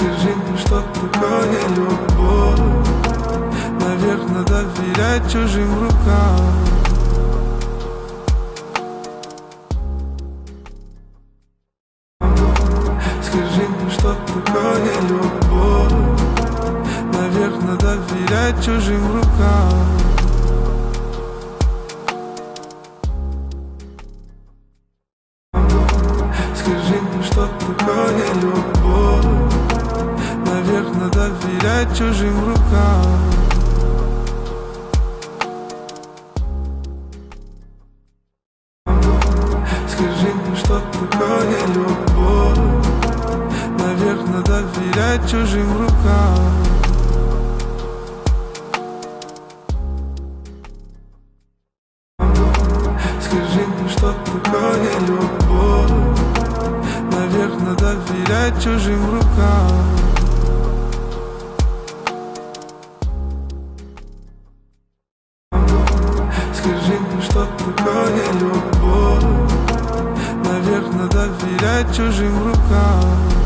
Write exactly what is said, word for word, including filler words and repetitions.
Скажи мне, что такое любовь. Наверное, доверять чужим рукам. Скажи мне, что такое любовь. Наверное, доверять чужим рукам. Скажи мне, что такое любовь. Наверное, доверять чужим рукам. Скажи мне, что такое любовь. Наверное, доверять чужим рукам. Скажи мне, что такое любовь. Наверное, доверять чужим рукам. Скажи мне, что такое любовь. Наверное, доверять чужим рукам.